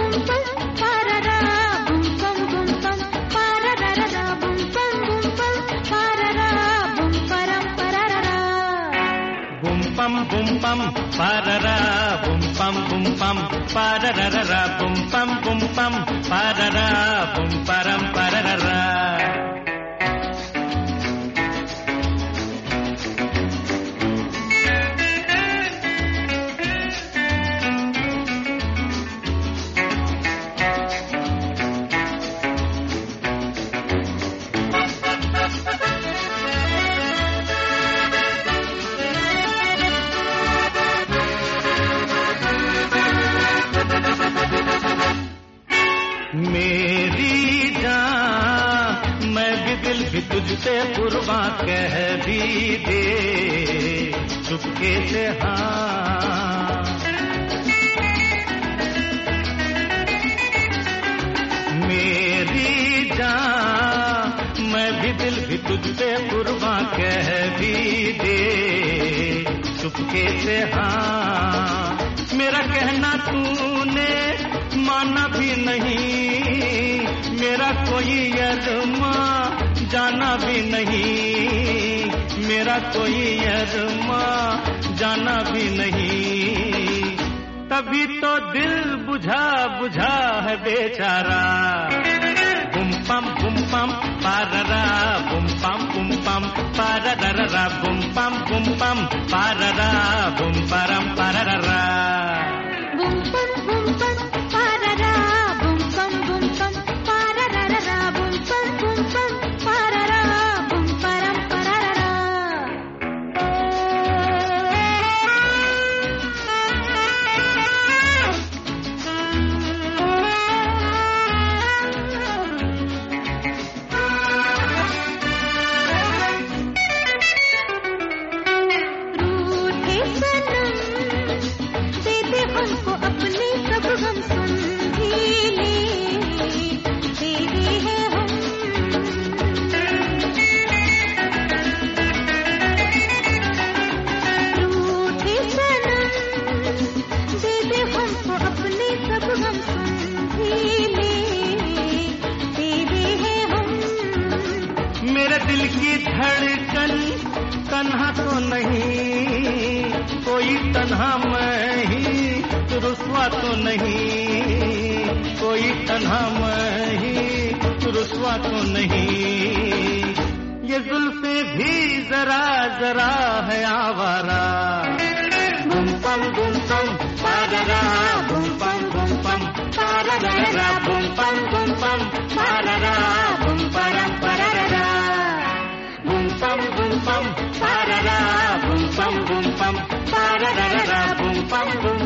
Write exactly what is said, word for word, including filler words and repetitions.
pam bum pam parara bum pam bum pam parara bum pam bum pam parara bum param parara. मेरी जान मैं भी दिल भी तुझसे कुर्बां कह भी दे चुपके से हाँ। मेरी जान मैं भी दिल भी तुझसे कुर्बां कह भी दे चुपके से हाँ। मेरा कहना तूने माना भी नहीं, मेरा कोई अरमा जाना भी नहीं, मेरा कोई अरमा जाना भी नहीं। तभी तो दिल बुझा बुझा है बेचारा। बुम पम बुम पम पाररा बुम पम बुम पम पाररा बुम पम बुम पम पाररा बुम परम पाररा। बुम पम बुम पम पाररा बुम पम बुम पम पाररा बुम पम बुम पम पाररा बुम परम पाररा। हमको अपने सब गम सुन भी ले दे है हम। रूठे सनम दे दे हमको अपने सब गम सुन भी ले दे है हम। मेरे दिल की धड़कन तन्हा तो नहीं, कोई तन्हा मैं ही रुस्वा तो नहीं, कोई तन्हा मैं ही रुस्वा तो नहीं। ये जुल्फे भी जरा जरा है आवारा। बुम पम बुम पम पाररा बुम पम बुम पम पाररा बुम पम बुम पम पाररा बुम परम पररा। बुम पम बुम पम पाररा बुम पम बुम पम पाररा बुम पम बुम